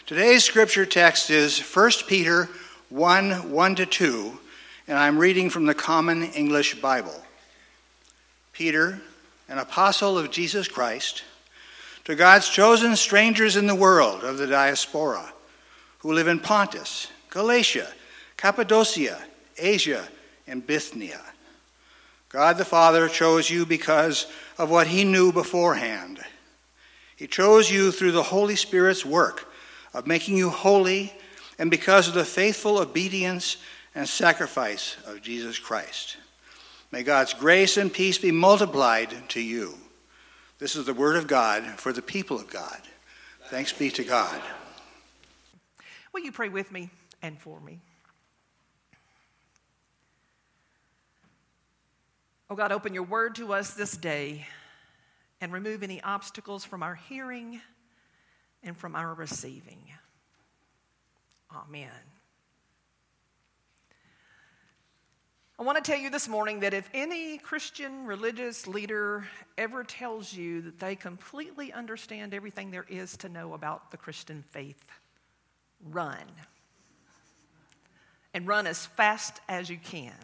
Today's scripture text is 1 Peter 1:1-2, and I'm reading from the Common English Bible. Peter, an apostle of Jesus Christ, to God's chosen strangers in the world of the diaspora, who live in Pontus, Galatia, Cappadocia, Asia, and Bithynia. God the Father chose you because of what he knew beforehand. He chose you through the Holy Spirit's work of making you holy, and because of the faithful obedience and sacrifice of Jesus Christ. May God's grace and peace be multiplied to you. This is the word of God for the people of God. Thanks be to God. Will you pray with me and for me? Oh God, open your word to us this day and remove any obstacles from our hearing and from our receiving. Amen. I want to tell you this morning that if any Christian religious leader ever tells you that they completely understand everything there is to know about the Christian faith, run. And run as fast as you can.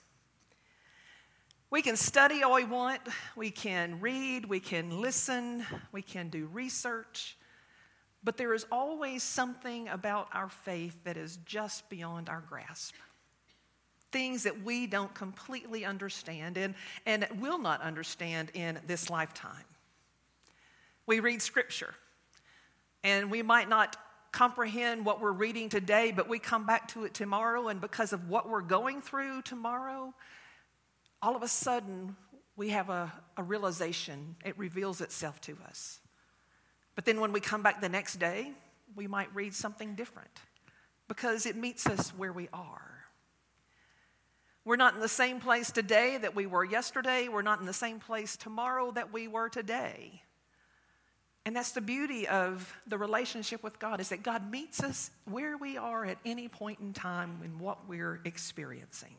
We can study all we want, we can read, we can listen, we can do research, but there is always something about our faith that is just beyond our grasp. Things that we don't completely understand and will not understand in this lifetime. We read Scripture, and we might not comprehend what we're reading today, but we come back to it tomorrow, and because of what we're going through tomorrow, all of a sudden we have a realization. It reveals itself to us. But then when we come back the next day, we might read something different because it meets us where we are. We're not in the same place today that we were yesterday. We're not in the same place tomorrow that we were today. And that's the beauty of the relationship with God, is that God meets us where we are at any point in time in what we're experiencing.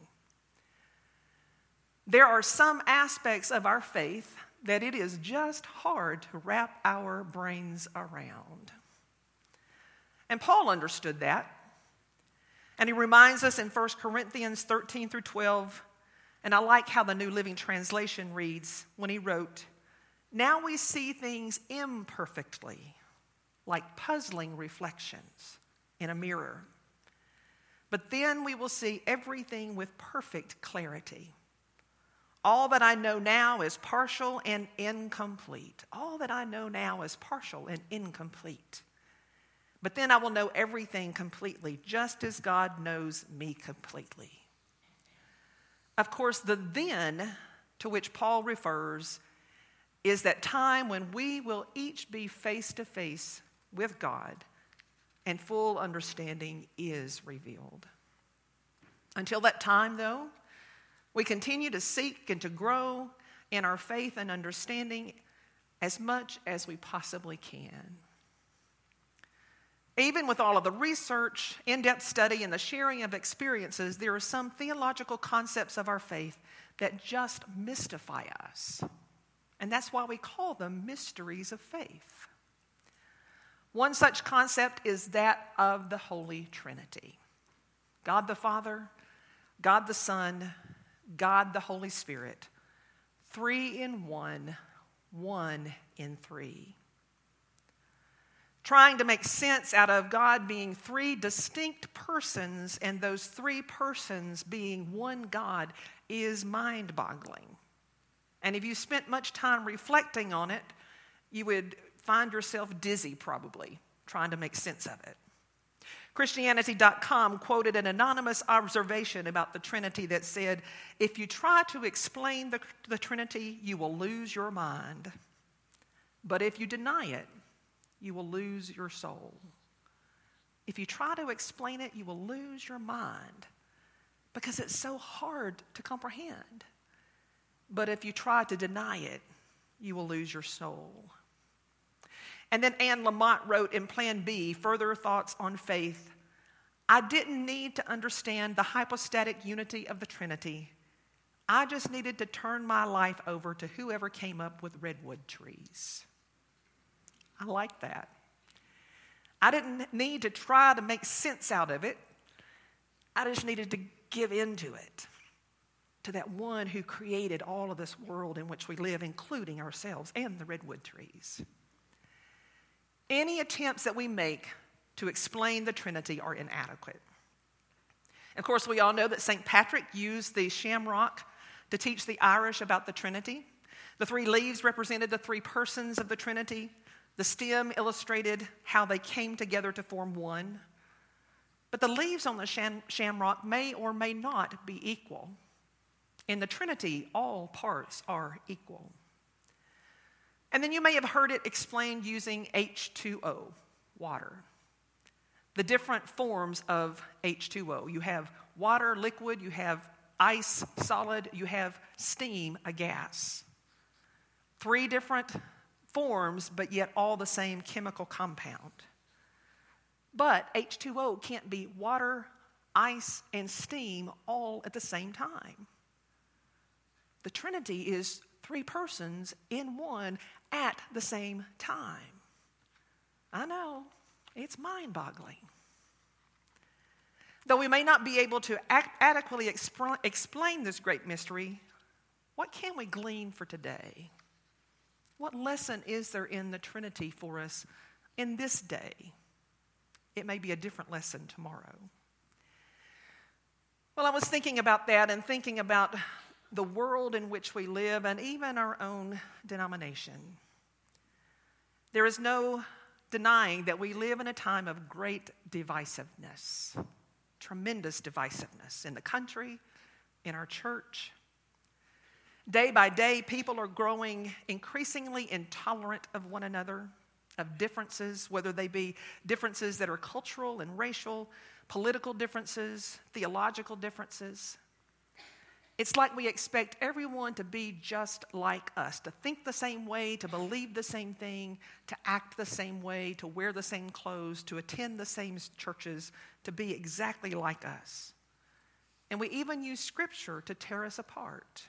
There are some aspects of our faith that it is just hard to wrap our brains around. And Paul understood that. And he reminds us in 1 Corinthians 13-12, and I like how the New Living Translation reads when he wrote, "Now we see things imperfectly, like puzzling reflections in a mirror. But then we will see everything with perfect clarity. All that I know now is partial and incomplete. All that I know now is partial and incomplete. But then I will know everything completely, just as God knows me completely." Of course, the then to which Paul refers is that time when we will each be face to face with God and full understanding is revealed. Until that time, though, we continue to seek and to grow in our faith and understanding as much as we possibly can. Even with all of the research, in-depth study, and the sharing of experiences, there are some theological concepts of our faith that just mystify us. And that's why we call them mysteries of faith. One such concept is that of the Holy Trinity. God the Father, God the Son, God the Holy Spirit, 3 in 1, 1 in 3. Trying to make sense out of God being 3 distinct persons and those 3 persons being one God is mind-boggling. And if you spent much time reflecting on it, you would find yourself dizzy probably trying to make sense of it. Christianity.com quoted an anonymous observation about the Trinity that said, "If you try to explain the Trinity, you will lose your mind. But if you deny it, you will lose your soul." If you try to explain it, you will lose your mind because it's so hard to comprehend. But if you try to deny it, you will lose your soul. And then Anne Lamott wrote in Plan B, Further Thoughts on Faith, "I didn't need to understand the hypostatic unity of the Trinity. I just needed to turn my life over to whoever came up with redwood trees." I like that. I didn't need to try to make sense out of it. I just needed to give into it, to that one who created all of this world in which we live, including ourselves and the redwood trees. Any attempts that we make to explain the Trinity are inadequate. Of course, we all know that St. Patrick used the shamrock to teach the Irish about the Trinity. The three leaves represented the three persons of the Trinity. The stem illustrated how they came together to form one. But the leaves on the shamrock may or may not be equal. In the Trinity, all parts are equal. And then you may have heard it explained using H2O, water. The different forms of H2O. You have water, liquid, you have ice, solid, you have steam, a gas. Three different forms, but yet all the same chemical compound. But H2O can't be water, ice, and steam all at the same time. The Trinity is three persons in one at the same time. I know, it's mind-boggling. Though we may not be able to adequately explain this great mystery, what can we glean for today? What lesson is there in the Trinity for us in this day? It may be a different lesson tomorrow. Well, I was thinking about that and thinking about the world in which we live and even our own denomination. There is no denying that we live in a time of great divisiveness, tremendous divisiveness in the country, in our church. Day by day, people are growing increasingly intolerant of one another, of differences, whether they be differences that are cultural and racial, political differences, theological differences. It's like we expect everyone to be just like us, to think the same way, to believe the same thing, to act the same way, to wear the same clothes, to attend the same churches, to be exactly like us. And we even use Scripture to tear us apart.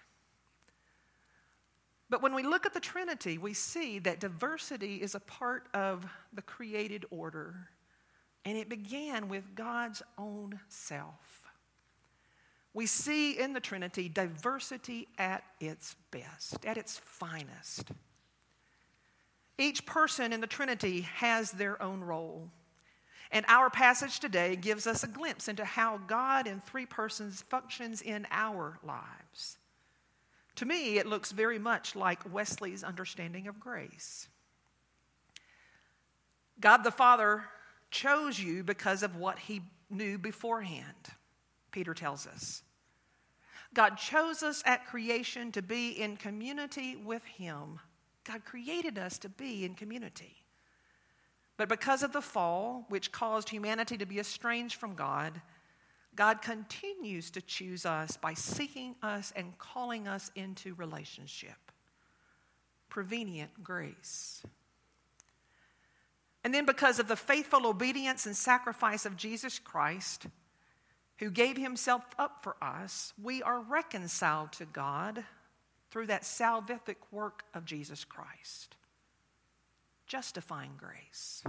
But when we look at the Trinity, we see that diversity is a part of the created order, and it began with God's own self. We see in the Trinity diversity at its best, at its finest. Each person in the Trinity has their own role. And our passage today gives us a glimpse into how God in three persons functions in our lives. To me, it looks very much like Wesley's understanding of grace. God the Father chose you because of what he knew beforehand, Peter tells us. God chose us at creation to be in community with him. God created us to be in community. But because of the fall, which caused humanity to be estranged from God, God continues to choose us by seeking us and calling us into relationship. Prevenient grace. And then because of the faithful obedience and sacrifice of Jesus Christ, who gave himself up for us, we are reconciled to God through that salvific work of Jesus Christ. Justifying grace.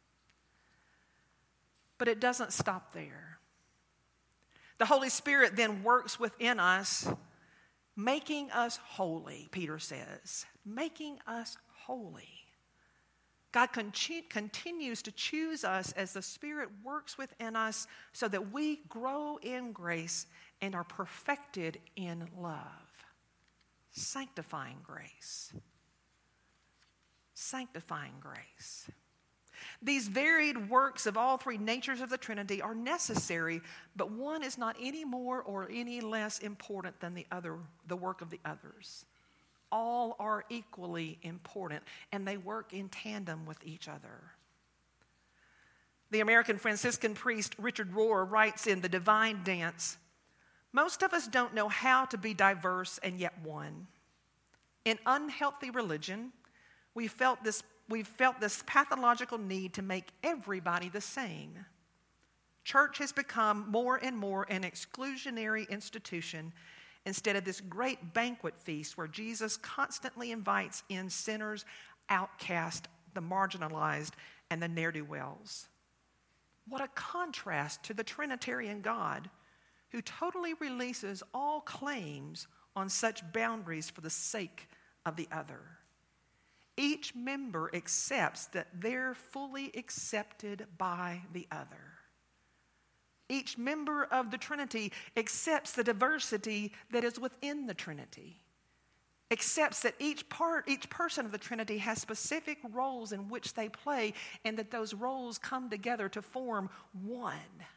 But it doesn't stop there. The Holy Spirit then works within us, making us holy, Peter says. Making us holy. God continues to choose us as the Spirit works within us so that we grow in grace and are perfected in love. Sanctifying grace. Sanctifying grace. These varied works of all three natures of the Trinity are necessary, but one is not any more or any less important than the other, the work of the others. All are equally important, and they work in tandem with each other. The American Franciscan priest Richard Rohr writes in The Divine Dance, "Most of us don't know how to be diverse and yet one. In unhealthy religion, we've felt this pathological need to make everybody the same. Church has become more and more an exclusionary institution instead of this great banquet feast where Jesus constantly invites in sinners, outcast, the marginalized, and the ne'er-do-wells. What a contrast to the Trinitarian God who totally releases all claims on such boundaries for the sake of the other. Each member accepts that they're fully accepted by the other. Each member of the Trinity accepts the diversity that is within the Trinity. Accepts that each person of the Trinity has specific roles in which they play, and that those roles come together to form one.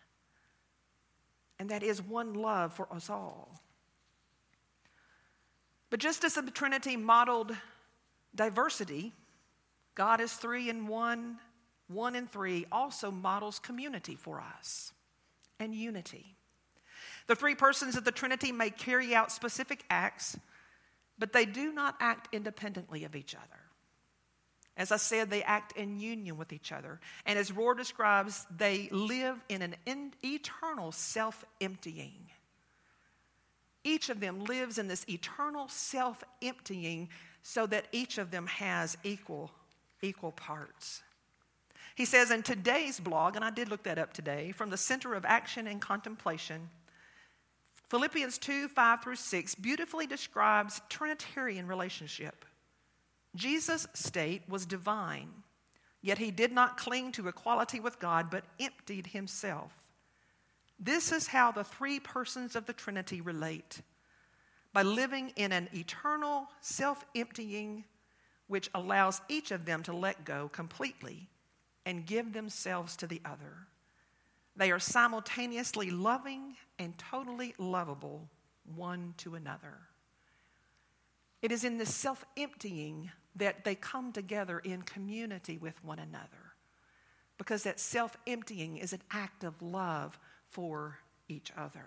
And that is one love for us all. But just as the Trinity modeled diversity, God is three in one, one in three, also models community for us and unity. The three persons of the Trinity may carry out specific acts, but they do not act independently of each other. As I said, they act in union with each other. And as Rohr describes, they live in an eternal self-emptying. Each of them lives in this eternal self-emptying so that each of them has equal parts. He says in today's blog, and I did look that up today, from the Center of Action and Contemplation, Philippians 2:5-6 beautifully describes Trinitarian relationship. Jesus' state was divine, yet he did not cling to equality with God, but emptied himself. This is how the three persons of the Trinity relate, by living in an eternal self-emptying which allows each of them to let go completely and give themselves to the other. They are simultaneously loving and totally lovable one to another. It is in this self-emptying that they come together in community with one another, because that self-emptying is an act of love for each other.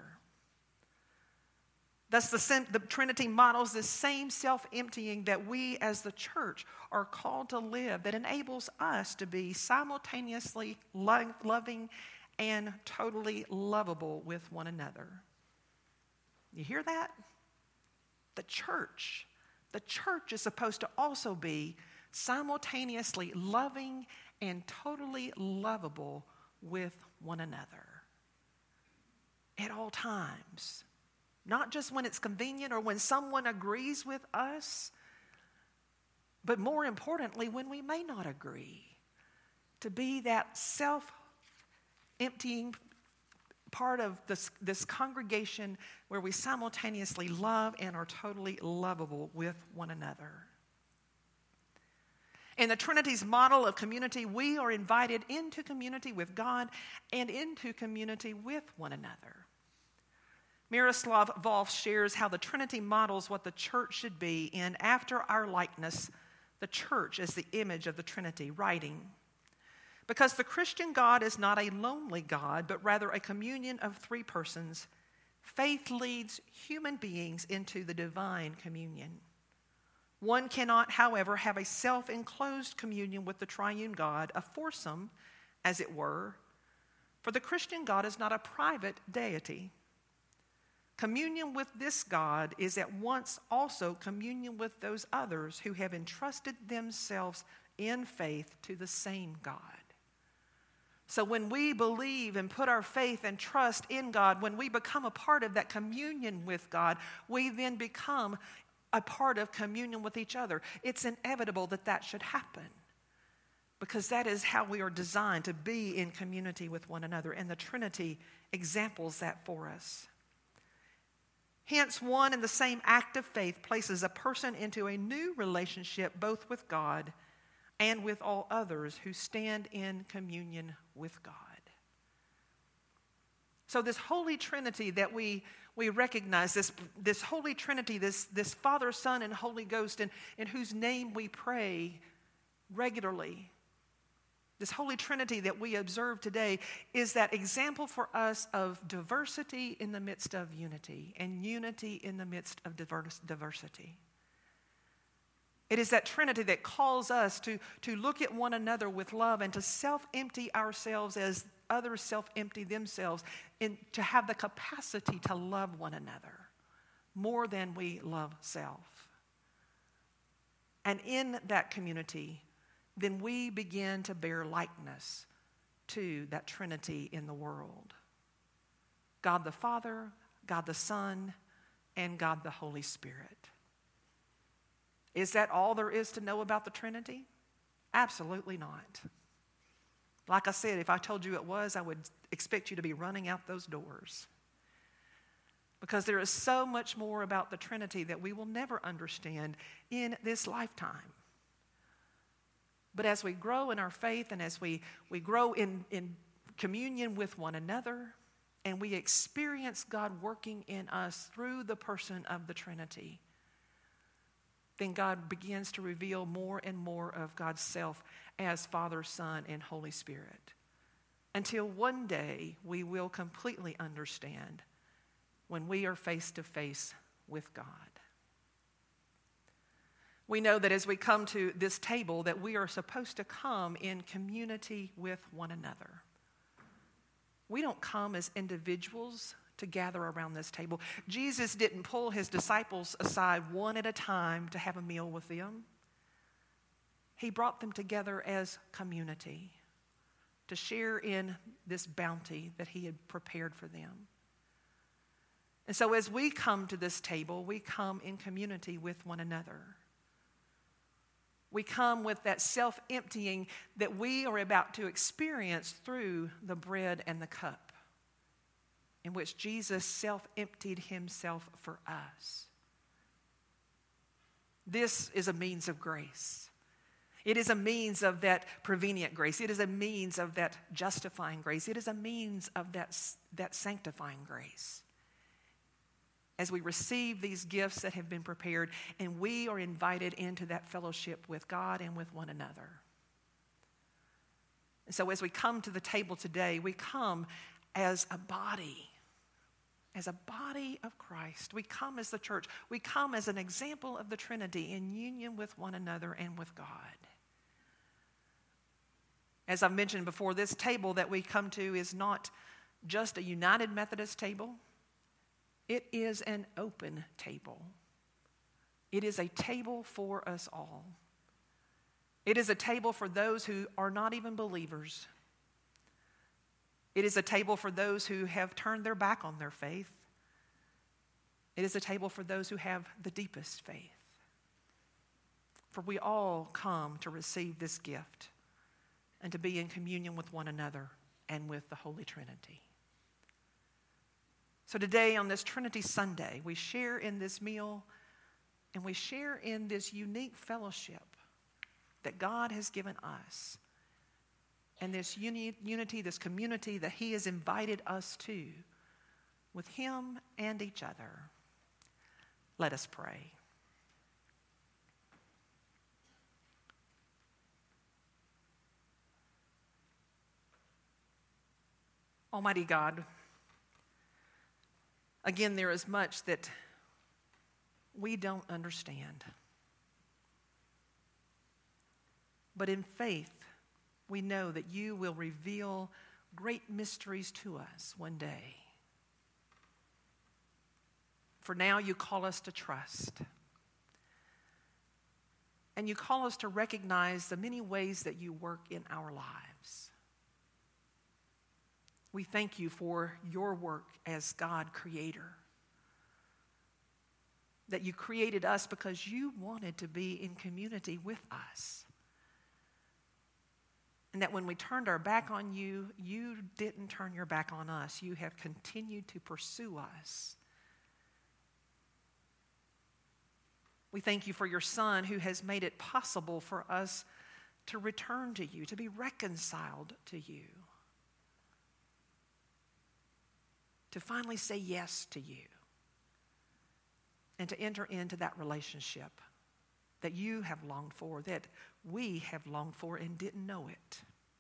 Thus, the Trinity models this same self-emptying that we as the church are called to live, that enables us to be simultaneously loving and totally lovable with one another. You hear that? The church is supposed to also be simultaneously loving and totally lovable with one another at all times. Not just when it's convenient or when someone agrees with us, but more importantly, when we may not agree. To be that self-emptying part of this congregation where we simultaneously love and are totally lovable with one another. In the Trinity's model of community, we are invited into community with God and into community with one another. Miroslav Volf shares how the Trinity models what the church should be in after our likeness, the church as the image of the Trinity, writing, because the Christian God is not a lonely God, but rather a communion of three persons, faith leads human beings into the divine communion. One cannot, however, have a self-enclosed communion with the triune God, a foursome, as it were, for the Christian God is not a private deity. Communion with this God is at once also communion with those others who have entrusted themselves in faith to the same God. So when we believe and put our faith and trust in God, when we become a part of that communion with God, we then become a part of communion with each other. It's inevitable that that should happen, because that is how we are designed to be in community with one another, and the Trinity examples that for us. Hence, one and the same act of faith places a person into a new relationship both with God and with all others who stand in communion with God. So this Holy Trinity that we recognize, this Holy Trinity, this Father, Son, and Holy Ghost, in whose name we pray regularly, this Holy Trinity that we observe today is that example for us of diversity in the midst of unity and unity in the midst of diversity. It is that Trinity that calls us to look at one another with love and to self-empty ourselves as others self-empty themselves, and to have the capacity to love one another more than we love self. And in that community, then we begin to bear likeness to that Trinity in the world. God the Father, God the Son, and God the Holy Spirit. Is that all there is to know about the Trinity? Absolutely not. Like I said, if I told you it was, I would expect you to be running out those doors. Because there is so much more about the Trinity that we will never understand in this lifetime. But as we grow in our faith and as we grow in communion with one another, and we experience God working in us through the person of the Trinity, then God begins to reveal more and more of God's self as Father, Son, and Holy Spirit. Until one day we will completely understand when we are face to face with God. We know that as we come to this table that we are supposed to come in community with one another. We don't come as individuals to gather around this table. Jesus didn't pull his disciples aside one at a time to have a meal with them. He brought them together as community to share in this bounty that he had prepared for them. And so as we come to this table, we come in community with one another. We come with that self-emptying that we are about to experience through the bread and the cup, in which Jesus self-emptied himself for us. This is a means of grace. It is a means of that prevenient grace. It is a means of that justifying grace. It is a means of that sanctifying grace. As we receive these gifts that have been prepared, and we are invited into that fellowship with God and with one another. And so as we come to the table today, we come as a body of Christ. We come as the church. We come as an example of the Trinity in union with one another and with God. As I've mentioned before, this table that we come to is not just a United Methodist table. It is an open table. It is a table for us all. It is a table for those who are not even believers. It is a table for those who have turned their back on their faith. It is a table for those who have the deepest faith. For we all come to receive this gift and to be in communion with one another and with the Holy Trinity. So today on this Trinity Sunday, we share in this meal and we share in this unique fellowship that God has given us, and this unity, this community that he has invited us to with him and each other. Let us pray. Almighty God, again, there is much that we don't understand. But in faith, we know that you will reveal great mysteries to us one day. For now, you call us to trust. And you call us to recognize the many ways that you work in our lives. We thank you for your work as God creator. That you created us because you wanted to be in community with us. And that when we turned our back on you, you didn't turn your back on us. You have continued to pursue us. We thank you for your Son who has made it possible for us to return to you, to be reconciled to you. To finally say yes to you. And to enter into that relationship that you have longed for, that we have longed for and didn't know it.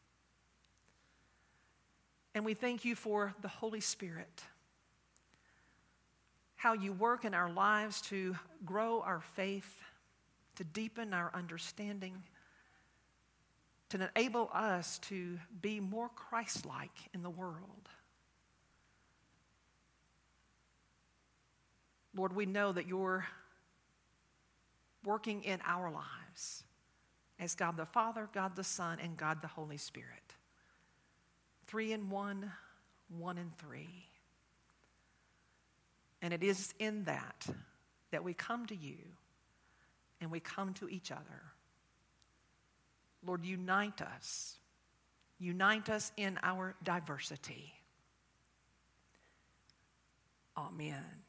And we thank you for the Holy Spirit, how you work in our lives to grow our faith, to deepen our understanding, to enable us to be more Christ-like in the world. Lord, we know that you're working in our lives as God the Father, God the Son, and God the Holy Spirit. 3 in 1, 1 in 3. And it is in that we come to you and we come to each other. Lord, unite us. Unite us in our diversity. Amen.